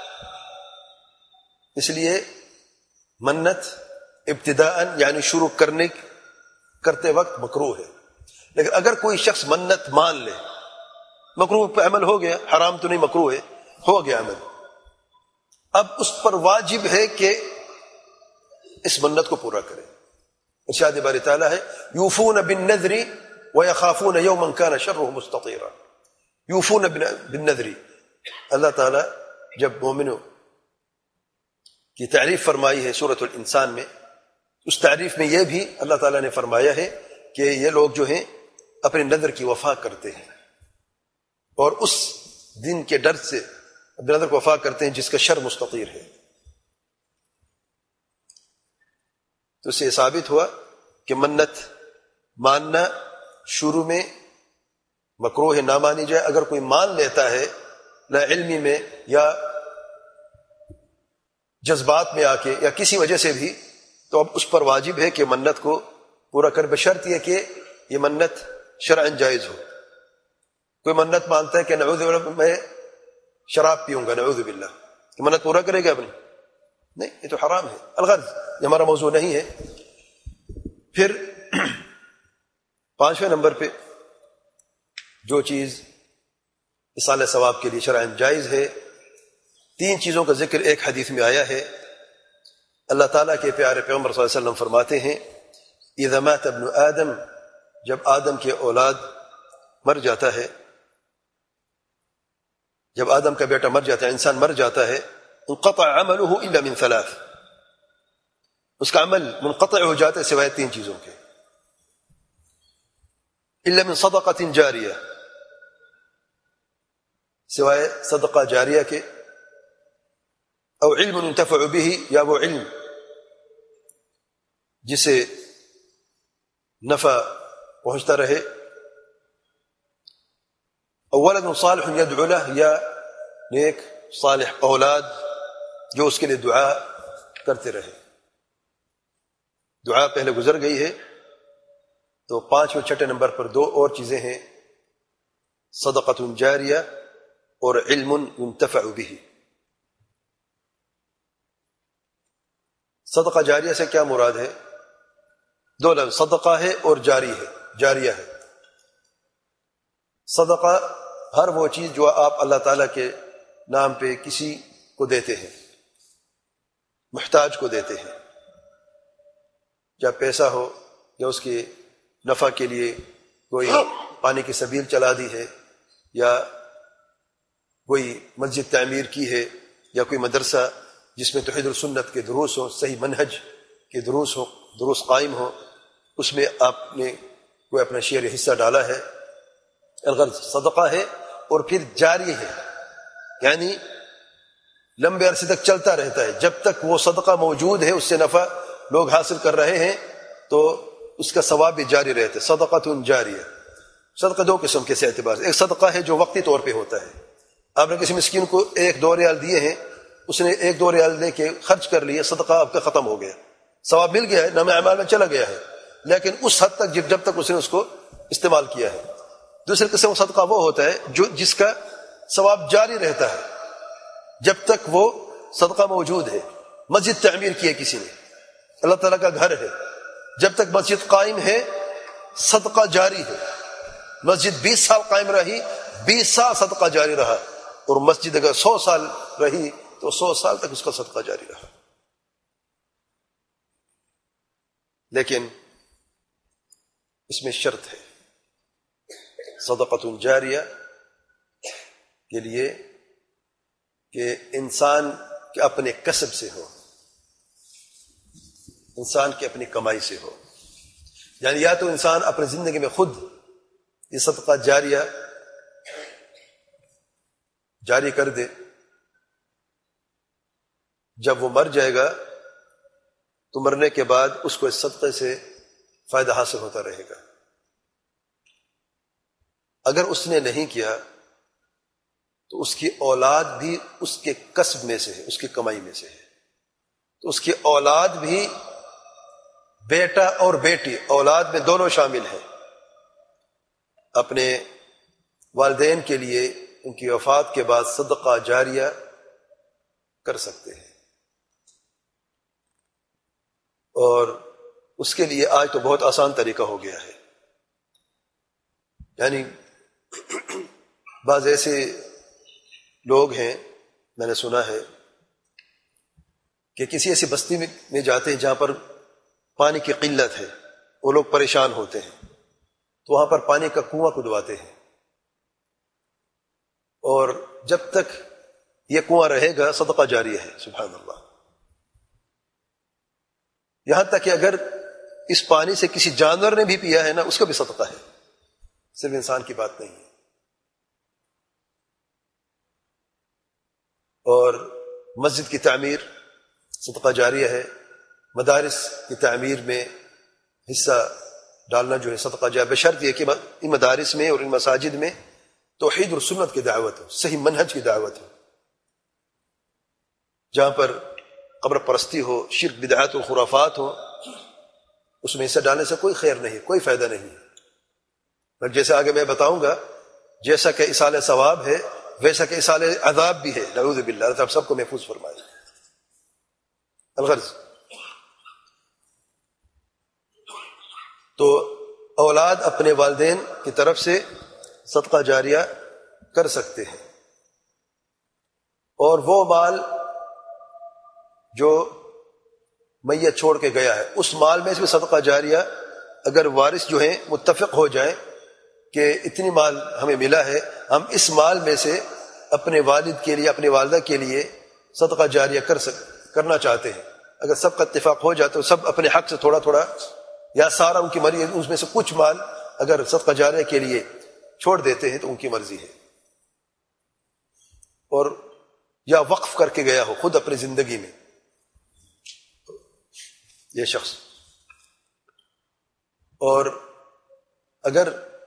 اس لیے منت ابتداءً یعنی شروع کرتے وقت مکروہ ہے، لیکن اگر کوئی شخص منت مان لے، مکروہ پہ عمل ہو گیا، حرام تو نہیں، مکروہ ہے، ہو گیا عمل، اب اس پر واجب ہے کہ اس منت کو پورا کرے۔ ارشاد باری تعالیٰ ہے یوفون بالنذر ویخافون یوما کان شرہ مستطیرا۔ یوفون بالنذر، اللہ تعالیٰ جب مومنوں کی تعریف فرمائی ہے سورۃ الانسان میں، اس تعریف میں یہ بھی اللہ تعالیٰ نے فرمایا ہے کہ یہ لوگ جو ہیں اپنے نذر کی وفا کرتے ہیں، اور اس دن کے ڈر سے اپنے نذر کو وفا کرتے ہیں جس کا شر مستطیر ہے۔ تو اس سے ثابت ہوا کہ منت ماننا شروع میں مکروہ ہے، نہ مانی جائے۔ اگر کوئی مان لیتا ہے لا علمی میں یا جذبات میں آ کے یا کسی وجہ سے بھی، تو اب اس پر واجب ہے کہ منت کو پورا کر، بشرط یہ کہ یہ منت شرعاً جائز ہو۔ کوئی منت مانتا ہے کہ نعوذ باللہ میں شراب پیوں گا، نعوذ باللہ، کہ منت پورا کرے گا اپنی؟ نہیں، یہ تو حرام ہے۔ الغرض یہ ہمارا موضوع نہیں ہے۔ پھر 5ویں نمبر پہ جو چیز اصالہ ثواب کے لیے شرعاً جائز ہے، 3 چیزوں کا ذکر ایک حدیث میں آیا ہے۔ اللہ تعالیٰ کے پیارے پیغمبر صلی اللہ علیہ وسلم فرماتے ہیں اذا مات ابن آدم، جب آدم کے اولاد مر جاتا ہے جب آدم کا بیٹا مر جاتا ہے، انسان مر جاتا ہے، انقطع عمله الا من ثلاث، اس کا عمل منقطع ہو جاتا ہے سوائے 3 چیزوں کے، الا من صدقۃ جاریہ، سوائے صدقہ جاریہ کے، او علم ينتفع به، یا وہ علم جسے نفع پہنچتا رہے، او ولد صالح يدعو له، یا نیک صالح اولاد جو اس کے لیے دعا کرتے رہے۔ دعا پہلے گزر گئی ہے، تو 5 اور 6 نمبر پر 2 اور چیزیں ہیں، صدقۃ جاریہ اور علم ينتفع به۔ صدقہ جاریہ سے کیا مراد ہے؟ 2 لفظ، صدقہ ہے اور جاری ہے، جاریہ ہے۔ صدقہ ہر وہ چیز جو آپ اللہ تعالیٰ کے نام پہ کسی کو دیتے ہیں، محتاج کو دیتے ہیں، یا پیسہ ہو، یا اس کے نفع کے لیے کوئی پانی کی سبیل چلا دی ہے، یا کوئی مسجد تعمیر کی ہے، یا کوئی مدرسہ جس میں توحید السنت کے دروس ہوں، صحیح منہج کے دروس ہوں، دروس قائم ہوں، اس میں آپ نے کوئی اپنا شیئر حصہ ڈالا ہے، الغرض صدقہ ہے اور پھر جاری ہے، یعنی لمبے عرصے تک چلتا رہتا ہے، جب تک وہ صدقہ موجود ہے، اس سے نفع لوگ حاصل کر رہے ہیں، تو اس کا ثواب بھی جاری رہتا ہے۔ صدقۃ جاریہ، صدقہ 2 قسم کے اعتبار سے، ایک صدقہ ہے جو وقتی طور پہ ہوتا ہے، آپ نے کسی مسکین کو 1-2 ریال دیے ہیں، اس نے 1-2 ریال لے کے خرچ کر لیا، صدقہ آپ کا ختم ہو گیا، ثواب مل گیا ہے، نام اعمال میں چلا گیا ہے، لیکن اس حد تک جب تک اس نے اس کو استعمال کیا ہے۔ دوسری قسم صدقہ وہ ہوتا ہے جس کا ثواب جاری رہتا ہے جب تک وہ صدقہ موجود ہے۔ مسجد تعمیر کی ہے کسی نے، اللہ تعالیٰ کا گھر ہے، جب تک مسجد قائم ہے صدقہ جاری ہے۔ مسجد 20 سال قائم رہی، 20 سال صدقہ جاری رہا، اور مسجد اگر 100 سال رہی تو 100 سال تک اس کا صدقہ جاری رہا۔ لیکن اس میں شرط ہے، صدقۃ جاریہ کے لیے کہ انسان کے اپنے کسب سے ہو، انسان کی اپنی کمائی سے ہو، یعنی یا تو انسان اپنی زندگی میں خود یہ صدقہ جاریہ جاری کر دے، جب وہ مر جائے گا تو مرنے کے بعد اس کو اس صدقے سے فائدہ حاصل ہوتا رہے گا۔ اگر اس نے نہیں کیا تو اس کی اولاد بھی اس کے کسب میں سے ہے، اس کی کمائی میں سے ہے، تو اس کی اولاد بھی، بیٹا اور بیٹی، اولاد میں دونوں شامل ہیں، اپنے والدین کے لیے ان کی وفات کے بعد صدقہ جاریہ کر سکتے ہیں۔ اور اس کے لیے آج تو بہت آسان طریقہ ہو گیا ہے، یعنی بعض ایسے لوگ ہیں، میں نے سنا ہے کہ کسی ایسی بستی میں جاتے ہیں جہاں پر پانی کی قلت ہے، وہ لوگ پریشان ہوتے ہیں، تو وہاں پر پانی کا کنواں کھدواتے ہیں، اور جب تک یہ کنواں رہے گا صدقہ جاریہ ہے۔ سبحان اللہ، یہاں تک کہ اگر اس پانی سے کسی جانور نے بھی پیا ہے نا، اس کا بھی صدقہ ہے، صرف انسان کی بات نہیں ہے۔ اور مسجد کی تعمیر صدقہ جاریہ ہے، مدارس کی تعمیر میں حصہ ڈالنا جو ہے صدقہ جاریہ، بشرط یہ کہ ان مدارس میں اور ان مساجد میں توحید اور سنت کی دعوت ہو، صحیح منہج کی دعوت ہو، جہاں پر قبر پرستی ہو، شرک بدعات و خرافات ہو، اس میں حصہ ڈالنے سے کوئی خیر نہیں، کوئی فائدہ نہیں ہے۔ پر جیسے آگے میں بتاؤں گا، جیسا کہ ایصال ثواب ہے ویسا کہ ایصال عذاب بھی ہے، نعوذ باللہ، اللہ تعالیٰ سب کو محفوظ فرمائے۔ الغرض تو اولاد اپنے والدین کی طرف سے صدقہ جاریہ کر سکتے ہیں، اور وہ مال جو میت چھوڑ کے گیا ہے اس مال میں سے بھی صدقہ جاریہ، اگر وارث جو ہیں متفق ہو جائیں کہ اتنی مال ہمیں ملا ہے، ہم اس مال میں سے اپنے والد کے لیے اپنی والدہ کے لیے صدقہ جاریہ کرنا چاہتے ہیں، اگر سب کا اتفاق ہو جاتا ہے، سب اپنے حق سے تھوڑا تھوڑا یا سارا ان کی مرضی، اس میں سے کچھ مال اگر صدقہ جاریہ کے لیے چھوڑ دیتے ہیں تو ان کی مرضی ہے، اور یا وقف کر کے گیا ہو خود اپنی زندگی میں یہ شخص، اور اگر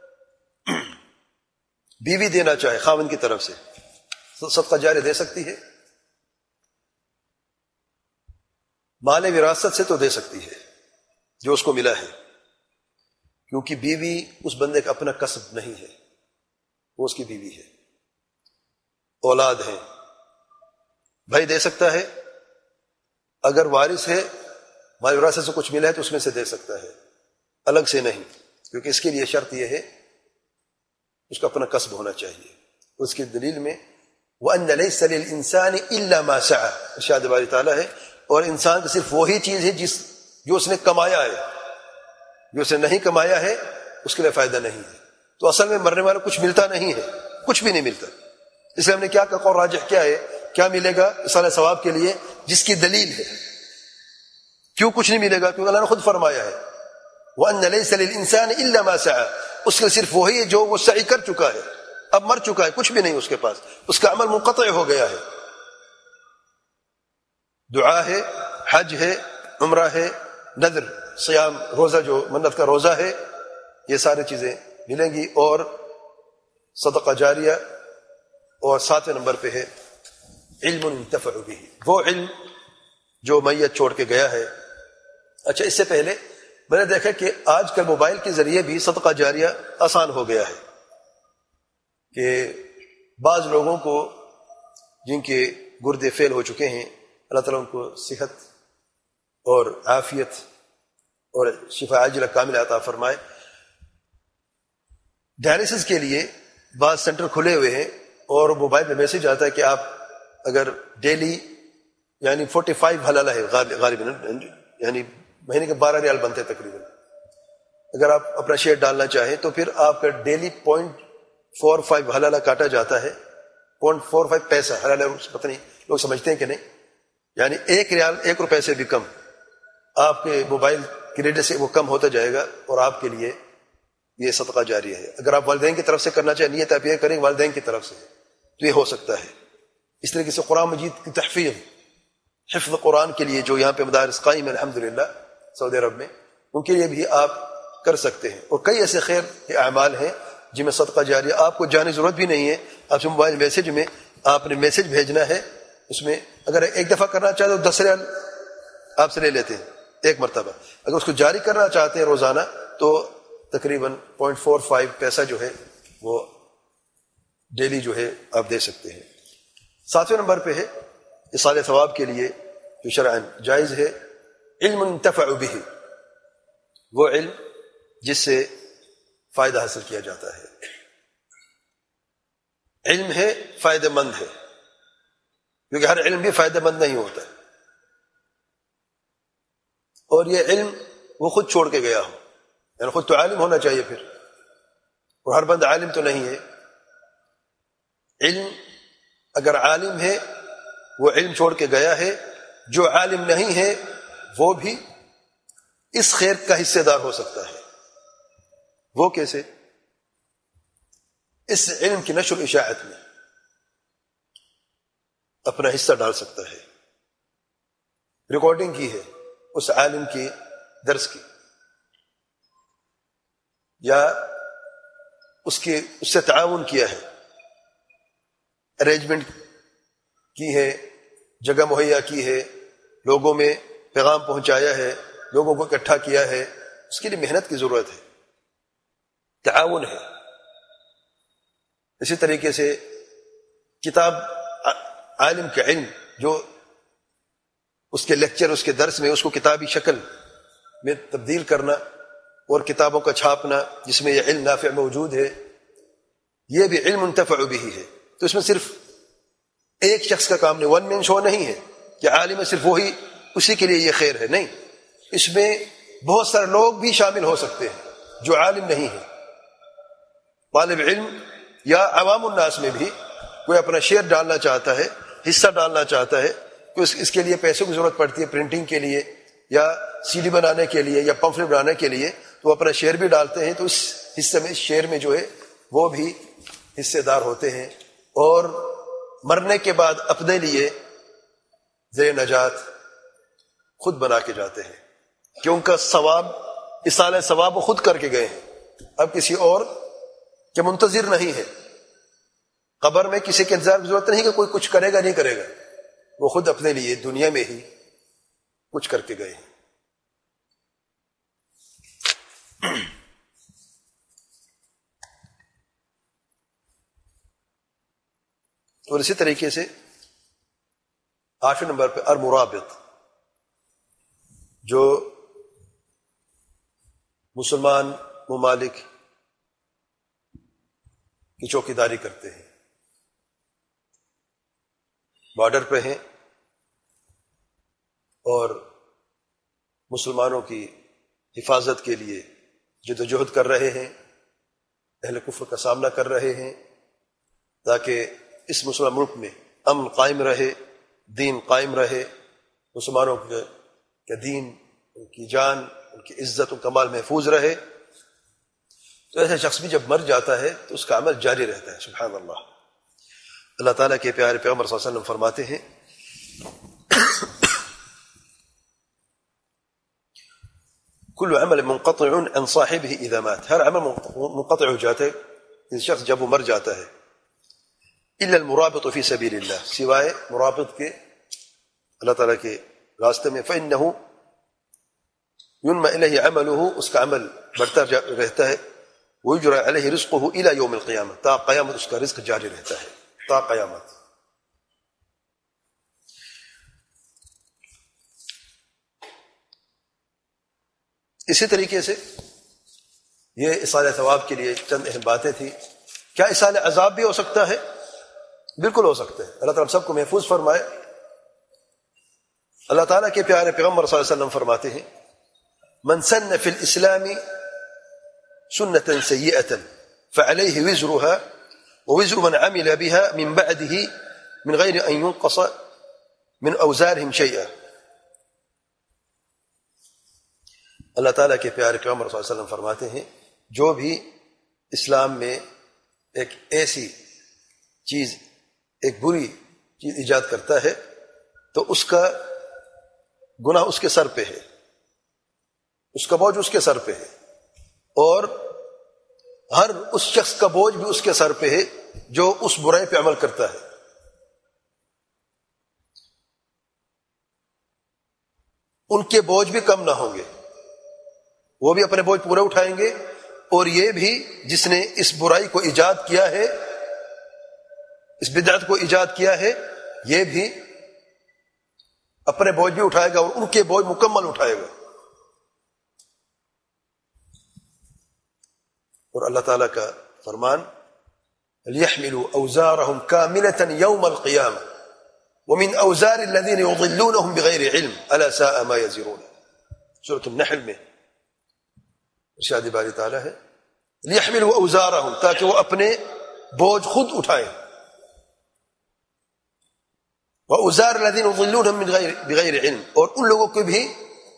بیوی دینا چاہے خاوند کی طرف سے تو صدقہ جاریہ دے سکتی ہے، مال وراثت سے تو دے سکتی ہے جو اس کو ملا ہے، کیونکہ بیوی اس بندے کا اپنا کسب نہیں ہے، وہ اس کی بیوی ہے، اولاد ہے، بھائی دے سکتا ہے، اگر وارث ہے مال وراثت سے کچھ ملا ہے تو اس میں سے دے سکتا ہے، الگ سے نہیں، کیونکہ اس کے لیے شرط یہ ہے اس کا اپنا کسب ہونا چاہیے۔ اس کی دلیل میں وَأَنَّ لَيْسَ لِلْإِنسَانِ إِلَّا مَا سَعَى، ارشاد باری تعالیٰ ہے، اور انسان کو صرف وہی چیز ہے جو اس نے کمایا ہے، جو اس نے نہیں کمایا ہے اس کے لیے فائدہ نہیں ہے۔ تو اصل میں مرنے والا کچھ ملتا نہیں ہے، کچھ بھی نہیں ملتا، اس لیے ہم نے کیا کہا، قول راجح کیا ہے، کیا ملے گا اصل ثواب کے لیے، جس کی دلیل ہے۔ کیوں کچھ نہیں ملے گا؟ کیونکہ اللہ نے خود فرمایا ہے وَأَنَّ لَيْسَ لِلْإِنسَانِ إِلَّا مَا سَعَى، اس کے صرف وہی ہے جو وہ سعی کر چکا ہے، اب مر چکا ہے، کچھ بھی نہیں اس کے پاس، اس کا عمل منقطع ہو گیا ہے، دعا ہے، حج ہے، عمرہ ہے، نذر، صیام، روزہ جو منت کا روزہ ہے، یہ ساری چیزیں ملیں گی، اور صدقہ جاریہ، اور 7ویں نمبر پہ ہے علم ينتفع به، وہ علم جو میت چھوڑ کے گیا ہے۔ اچھا، اس سے پہلے میں نے دیکھا کہ آج کل موبائل کے ذریعے بھی صدقہ جاریہ آسان ہو گیا ہے، کہ بعض لوگوں کو جن کے گردے فیل ہو چکے ہیں، اللہ تعالیٰ ان کو صحت اور عافیت اور شفا عاجلہ کاملہ عطا فرمائے۔ ڈائلسس کے لیے بعض سینٹر کھلے ہوئے ہیں، اور موبائل پہ میسج آتا ہے کہ آپ اگر ڈیلی یعنی 45 حلالہ ہے غالباً، یعنی مہینے کے 12 ریال بنتے ہیں تقریباً، اگر آپ اپنا شیئر ڈالنا چاہیں تو پھر آپ کا ڈیلی 0.45 حلالہ کاٹا جاتا ہے، 0.45 پیسہ حلالہ، پتہ نہیں لوگ سمجھتے ہیں کہ نہیں، یعنی 1 ریال 1 روپے سے بھی کم آپ کے موبائل کریڈٹ سے وہ کم ہوتا جائے گا، اور آپ کے لیے یہ صدقہ جاری ہے۔ اگر آپ والدین کی طرف سے کرنا چاہیں، نیت آپ یہ کریں والدین کی طرف سے، تو یہ ہو سکتا ہے۔ اس طریقے سے قرآن مجید کی تحفیظ، حفظ قرآن کے لیے جو یہاں پہ مدارس قائم ہیں الحمدللہ سعودی عرب میں، ان کے لیے بھی آپ کر سکتے ہیں، اور کئی ایسے خیر کے اعمال ہیں جن میں صدقہ جاریہ آپ کو جانے ضرورت بھی نہیں ہے، آپ سے موبائل میسج میں آپ نے میسج بھیجنا ہے، اس میں اگر ایک دفعہ کرنا چاہتے تو 10 ریال آپ سے لے لیتے ہیں ایک مرتبہ، اگر اس کو جاری کرنا چاہتے ہیں روزانہ تو تقریباً 0.45 پیسہ جو ہے وہ ڈیلی جو ہے آپ دے سکتے ہیں۔ 7ویں نمبر پہ ہے اصالہ ثواب کے لیے جو شرعاً جائز ہے، علم ينتفع به، وہ علم جس سے فائدہ حاصل کیا جاتا ہے، علم ہے فائدہ مند ہے، کیونکہ ہر علم بھی فائدہ مند نہیں ہوتا ہے، اور یہ علم وہ خود چھوڑ کے گیا ہو، یعنی خود تو عالم ہونا چاہیے پھر، اور ہر بندہ عالم تو نہیں ہے۔ علم اگر عالم ہے وہ علم چھوڑ کے گیا ہے، جو عالم نہیں ہے وہ بھی اس خیر کا حصے دار ہو سکتا ہے۔ وہ کیسے؟ اس علم کی نشر و اشاعت میں اپنا حصہ ڈال سکتا ہے، ریکارڈنگ کی ہے اس عالم کی درس کی، یا اس سے تعاون کیا ہے، ارینجمنٹ کی ہے، جگہ مہیا کی ہے، لوگوں میں پیغام پہنچایا ہے، لوگوں کو اکٹھا کیا ہے، اس کے لیے محنت کی ضرورت ہے، تعاون ہے۔ اسی طریقے سے کتاب عالم کا علم جو اس کے لیکچر، اس کے درس میں اس کو کتابی شکل میں تبدیل کرنا اور کتابوں کا چھاپنا جس میں یہ علم نافع موجود ہے، یہ بھی علم منتفع بھی ہے۔ تو اس میں صرف ایک شخص کا کام نہیں، ون مین شو نہیں ہے کہ عالم ہے صرف وہی اسی کے لیے یہ خیر ہے، نہیں، اس میں بہت سارے لوگ بھی شامل ہو سکتے ہیں جو عالم نہیں ہے، طالب علم یا عوام الناس میں بھی کوئی اپنا شیئر ڈالنا چاہتا ہے، حصہ ڈالنا چاہتا ہے، کوئی اس کے لیے پیسوں کی ضرورت پڑتی ہے پرنٹنگ کے لیے یا سی ڈی بنانے کے لیے یا پمفلٹ بنانے کے لیے، تو وہ اپنا شیئر بھی ڈالتے ہیں، تو اس حصے میں، شیئر میں جو ہے وہ بھی حصے دار ہوتے ہیں، اور مرنے کے بعد اپنے لیے ذریعہ نجات خود بنا کے جاتے ہیں، کہ ان کا ثواب، اصالہ ثواب وہ خود کر کے گئے ہیں، اب کسی اور کے منتظر نہیں ہے، قبر میں کسی کے انتظار کی ضرورت نہیں کہ کوئی کچھ کرے گا نہیں کرے گا، وہ خود اپنے لیے دنیا میں ہی کچھ کر کے گئے ہیں۔ اور اسی طریقے سے 8 نمبر پہ المرابط، جو مسلمان ممالک کی چوکیداری کرتے ہیں، بارڈر پہ ہیں اور مسلمانوں کی حفاظت کے لیے جدوجہد کر رہے ہیں، اہل کفر کا سامنا کر رہے ہیں، تاکہ اس مسلمان ملک میں امن قائم رہے، دین قائم رہے، مسلمانوں کا دین، ان کی جان، ان کی عزت، ان کا مال محفوظ رہے۔ تو ایسا شخص بھی جب مر جاتا ہے تو اس کا عمل جاری رہتا ہے۔ سبحان اللہ۔ اللہ تعالیٰ کے پیارے پیغمبر صلی اللہ علیہ وسلم فرماتے ہیں کل عمل منقطع عن صاحبه اذا مات، ہر عمل منقطع ہو جاتا ہے اس شخص جب وہ مر جاتا ہے، الا المرابط فی سبیل اللہ، سوائے مرابط کے اللہ تعالیٰ کے راستے میں، فانه ينمى الیہ عمله، اس کا عمل بڑھتا رہتا ہے، ويجرى علیہ رزقه الى یوم القیامہ، تا قیامت اس کا رزق جاری رہتا ہے، تا قیامت۔ اسی طریقے سے یہ اصالہ ثواب کے لیے چند اہم باتیں تھیں۔ کیا اصالہ عذاب بھی ہو سکتا ہے؟ بالکل ہو سکتا ہے۔ اللہ تعالیٰ سب کو محفوظ فرمائے۔ اللہ تعالیٰ کے پیارے پیغمبر صلی اللہ علیہ وسلم فرماتے ہیں من سن فی الاسلام سنة سیئة فعلیہ وزرها ووزر من عمل بها من بعده من غیر ان ينقص من اوزارهم شیئا۔ اللہ تعالیٰ کے پیارے پیغمبر صلی اللہ علیہ وسلم فرماتے ہیں جو بھی اسلام میں ایک ایسی چیز، ایک بری چیز ایجاد کرتا ہے تو اس کا گناہ اس کے سر پہ ہے، اس کا بوجھ اس کے سر پہ ہے، اور ہر اس شخص کا بوجھ بھی اس کے سر پہ ہے جو اس برائی پہ عمل کرتا ہے۔ ان کے بوجھ بھی کم نہ ہوں گے، وہ بھی اپنے بوجھ پورے اٹھائیں گے، اور یہ بھی جس نے اس برائی کو ایجاد کیا ہے، اس بدعت کو ایجاد کیا ہے، یہ بھی اپنے بوجھ بھی اٹھائے گا اور ان کے بوجھ مکمل اٹھائے گا۔ اور اللہ تعالیٰ کا فرمان لِيَحْمِلُوا أَوْزَارَهُمْ كَامِلَةً يَوْمَ الْقِيَامَةِ وَمِنْ أَوْزَارِ الَّذِينَ يُضِلُّونَهُمْ بِغَيْرِ عِلْمٍ أَلَا سَاءَ مَا يَزِرُونَ۔ سورۃ النحل میں ارشاد باری تعالیٰ ہے لِيَحْمِلُوا أَوْزَارَهُمْ، تاکہ وہ اپنے بوجھ خود اٹھائیں، وَأَوْزَارَ الَّذِينَ يُضِلُّونَهُمْ بِغَيْرِ عِلْمٍ، اور ان لوگوں کو بھی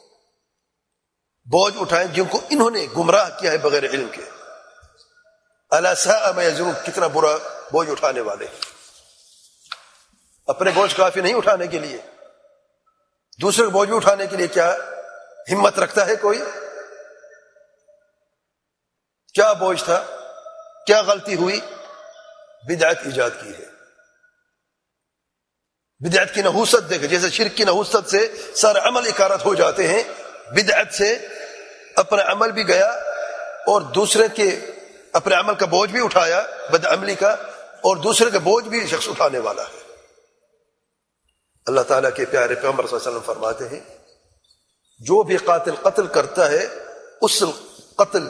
بوجھ اٹھائیں جن کو انہوں نے گمراہ کیا ہے بغیر علم کے۔ أَلَا سَاءَ مَا يَزِرُونَ، کتنا برا بوجھ اٹھانے والے، اپنے بوجھ کافی نہیں اٹھانے کے لیے، دوسرے بوجھ بھی اٹھانے کے لیے کیا ہمت رکھتا ہے کوئی؟ کیا بوجھ تھا، کیا غلطی ہوئی؟ بدعت ایجاد کی ہے۔ بدعت کی نحوست دیکھیں، جیسے شرک کی نحوست سے سارے عمل اکارت ہو جاتے ہیں، بدعت سے اپنا عمل بھی گیا اور دوسرے کے اپنے عمل کا بوجھ بھی اٹھایا، بد عملی کا، اور دوسرے کا بوجھ بھی شخص اٹھانے والا ہے۔ اللہ تعالیٰ کے پیارے پیغمبر صلی اللہ علیہ وسلم فرماتے ہیں جو بھی قاتل قتل کرتا ہے اس قتل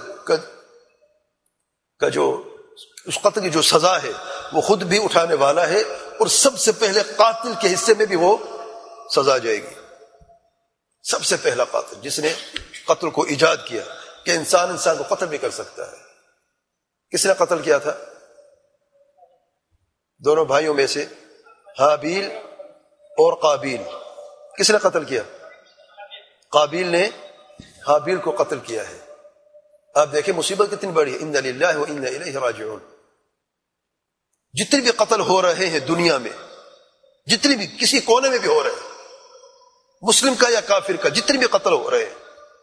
کا جو اس قتل کی جو سزا ہے وہ خود بھی اٹھانے والا ہے، اور سب سے پہلے قاتل کے حصے میں بھی وہ سزا جائے گی۔ سب سے پہلا قاتل جس نے قتل کو ایجاد کیا کہ انسان کو قتل بھی کر سکتا ہے، کس نے قتل کیا تھا؟ دونوں بھائیوں میں سے حابیل اور قابیل، کس نے قتل کیا؟ قابیل نے حابیل کو قتل کیا ہے۔ آپ دیکھیں مصیبت کتنی بڑی ہے، انا للہ و انا الیہ راجعون۔ جتنے بھی قتل ہو رہے ہیں دنیا میں، جتنے بھی کسی کونے میں بھی ہو رہے ہیں، مسلم کا یا کافر کا، جتنے بھی قتل ہو رہے ہیں،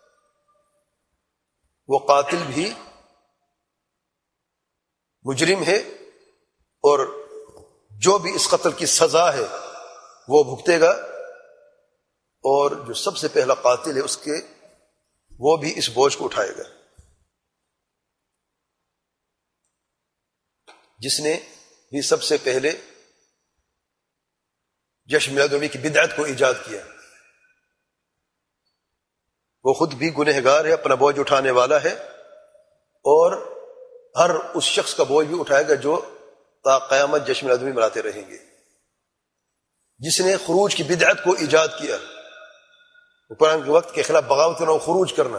وہ قاتل بھی مجرم ہے، اور جو بھی اس قتل کی سزا ہے وہ بھگتے گا، اور جو سب سے پہلا قاتل ہے اس کے وہ بھی اس بوجھ کو اٹھائے گا، جس نے بھی سب سے پہلے جشن میلاد النبی کی بدعت کو ایجاد کیا، وہ خود بھی گنہگار ہے، اپنا بوجھ اٹھانے والا ہے، اور ہر اس شخص کا بوجھ بھی اٹھائے گا جو تا قیامت جشن میلاد النبی مناتے رہیں گے۔ جس نے خروج کی بدعت کو ایجاد کیا، قرآن کے وقت کے خلاف بغاوت کرنا، خروج کرنا،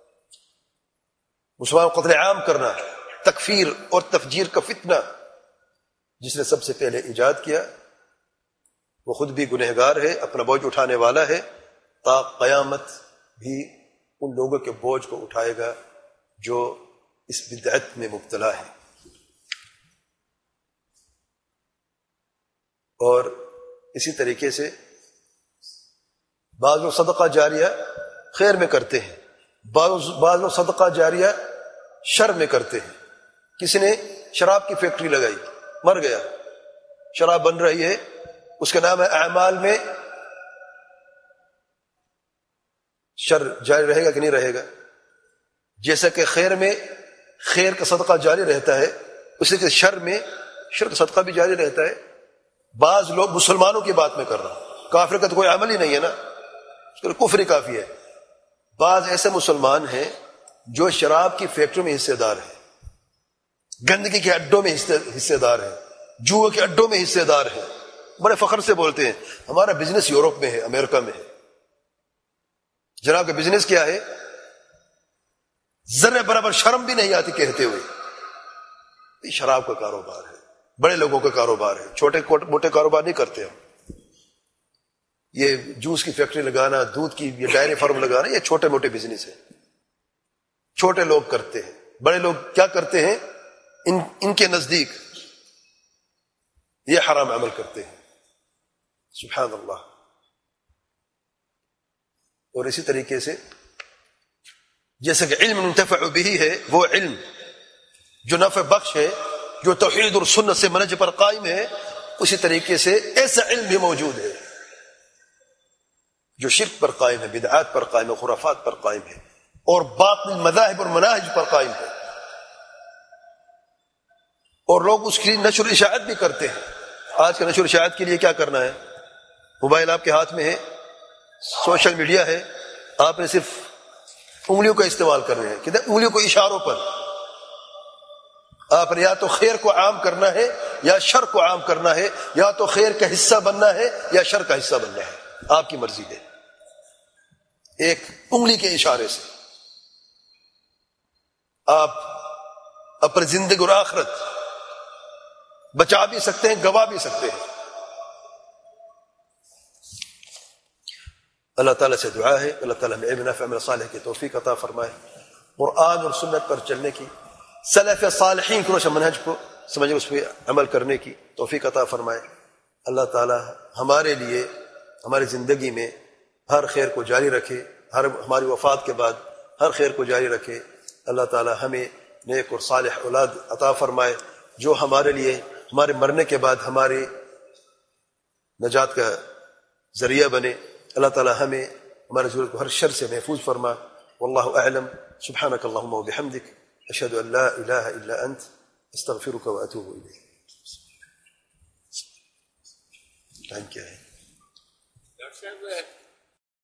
مسلمان قتل عام کرنا، تکفیر اور تفجیر کا فتنہ جس نے سب سے پہلے ایجاد کیا، وہ خود بھی گنہگار ہے، اپنا بوجھ اٹھانے والا ہے، تا قیامت بھی ان لوگوں کے بوجھ کو اٹھائے گا جو اس بدعت میں مبتلا ہے۔ اور اسی طریقے سے بعض لوگ صدقہ جاریہ خیر میں کرتے ہیں، بعض لوگ صدقہ جاریہ شر میں کرتے ہیں۔ کسی نے شراب کی فیکٹری لگائی، مر گیا، شراب بن رہی ہے، اس کا نام ہے اعمال میں شر، جاری رہے گا کہ نہیں رہے گا؟ جیسا کہ خیر میں خیر کا صدقہ جاری رہتا ہے، اسی کے شر میں شر کا صدقہ بھی جاری رہتا ہے۔ بعض لوگ مسلمانوں کی بات میں کر رہا ہوں، کافر کا تو کوئی عمل ہی نہیں ہے نا، اس کے لیے کفر ہی کافی ہے۔ بعض ایسے مسلمان ہیں جو شراب کی فیکٹری میں حصے دار ہیں، گندگی کے اڈوں میں حصے دار ہیں، جوئے کے اڈوں میں حصے دار ہیں، بڑے فخر سے بولتے ہیں ہمارا بزنس یورپ میں ہے، امریکہ میں ہے۔ جناب کا بزنس کیا ہے؟ ذرے برابر شرم بھی نہیں آتی کہتے ہوئے یہ شراب کا کاروبار ہے، بڑے لوگوں کا کاروبار ہے، چھوٹے موٹے کاروبار نہیں کرتے ہم۔ یہ جوس کی فیکٹری لگانا، دودھ کی یہ ڈائری فارم لگانا، یہ چھوٹے موٹے بزنس ہے، چھوٹے لوگ کرتے ہیں۔ بڑے لوگ کیا کرتے ہیں؟ ان کے نزدیک یہ حرام عمل کرتے ہیں، سبحان اللہ۔ اور اسی طریقے سے جیسے کہ علم منتفع به ہے، وہ علم جو نفع بخش ہے، جو توحید اور سنت سے منہج پر قائم ہے، اسی طریقے سے ایسا علم بھی موجود ہے جو شرک پر قائم ہے، بدعات پر قائم ہے، خرافات پر قائم ہے، اور باطل مذاہب اور مناہج پر قائم ہے، اور لوگ اس کی نشر و اشاعت بھی کرتے ہیں۔ آج کے نشر و اشاعت کے لیے کیا کرنا ہے؟ موبائل آپ کے ہاتھ میں ہے، سوشل میڈیا ہے، آپ نے صرف انگلیوں کا استعمال کرنا ہے، کہتے ہیں انگلیوں کو اشاروں پر آپ نے یا تو خیر کو عام کرنا ہے یا شر کو عام کرنا ہے، یا تو خیر کا حصہ بننا ہے یا شر کا حصہ بننا ہے، آپ کی مرضی ہے۔ ایک انگلی کے اشارے سے آپ اپنی زندگی اور آخرت بچا بھی سکتے ہیں، گوا بھی سکتے ہیں۔ اللہ تعالیٰ سے دعا ہے اللہ تعالیٰ ہمیں علم نافع عمل صالح کی توفیق عطا فرمائے، قرآن اور سنت پر چلنے کی، سلف صالحین کے منہج کو سمجھے، اس پہ عمل کرنے کی توفیق عطا فرمائے۔ اللہ تعالیٰ ہمارے لیے ہماری زندگی میں ہر خیر کو جاری رکھے، ہماری وفات کے بعد ہر خیر کو جاری رکھے۔ اللہ تعالیٰ ہمیں نیک اور صالح اولاد عطا فرمائے جو ہمارے لیے ہمارے مرنے کے بعد ہماری نجات کا ذریعہ بنے۔ اللہ تعالیٰ ہمیں ہمارے ضرورت کو ہر شر سے محفوظ فرما۔ واللہ اعلم، سبحانک اللہم وبحمدک، اشہد ان لا الہ الا انت، استغفرک واتوب الیک۔ ٹائم کیا ہے؟ ڈاکٹر صاحب